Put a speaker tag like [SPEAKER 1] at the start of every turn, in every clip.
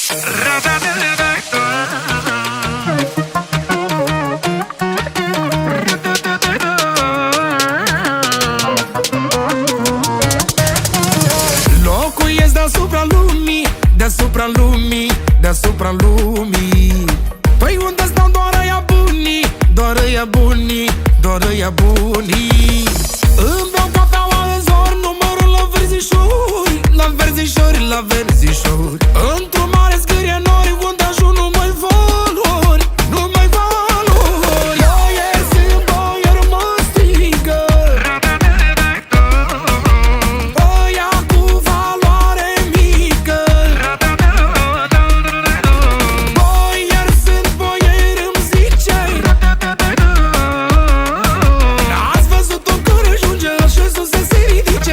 [SPEAKER 1] Locuiesc deasupra lumii, deasupra lumii, deasupra lumii. Păi unde stau doar ăia bunii, doar ăia bunii, doar ăia bunii. Îmi beau cafeaua în zor, numărul la verzișori, la verzișori, la verzișori. Într-un mare scârie nori, unde ajung numai valori, numai valori. Boieri sunt boieri, mă strigă ăia cu valoare mică. Boieri sunt boieri, îmi zice. Ați văzut-o când ajunge așa sus să se ridice.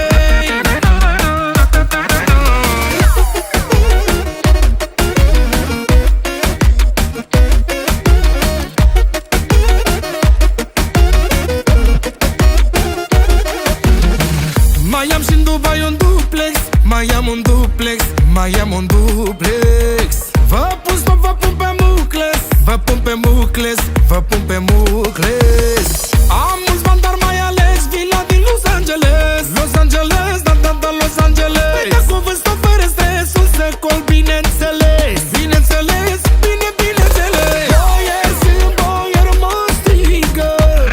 [SPEAKER 1] Mai am și-n Dubai un duplex, mai am un duplex, mai am un duplex. Vă pun stop, vă pun pe mucles, vă pun pe mucles, vă pun pe mucles. Am mulți bani, dar mai ales vila din Los Angeles, Los Angeles, da, da, da, Los Angeles. Pe cu vârstă fără stres, un secol, bineînțeles, bineînțeles, bine, bineînțeles. Boieri sunt boieri, mă strigă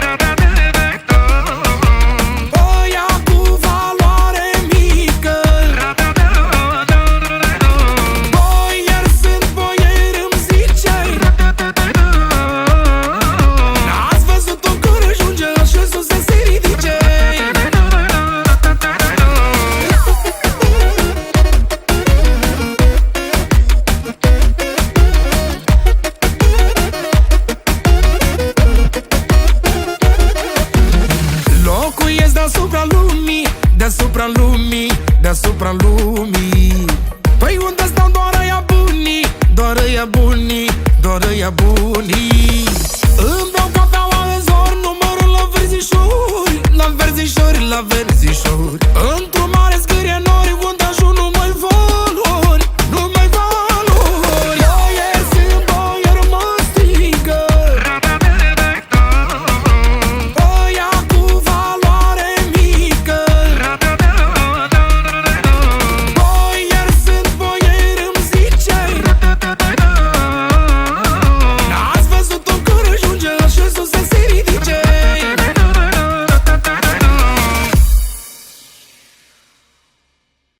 [SPEAKER 1] ăia cu valoare mică. Boieri sunt boieri, îmi zice. N-ați văzut-o când ajunge așa sus să se ridice. Locuiesc deasupra lumii, deasupra lumii, deasupra lumii.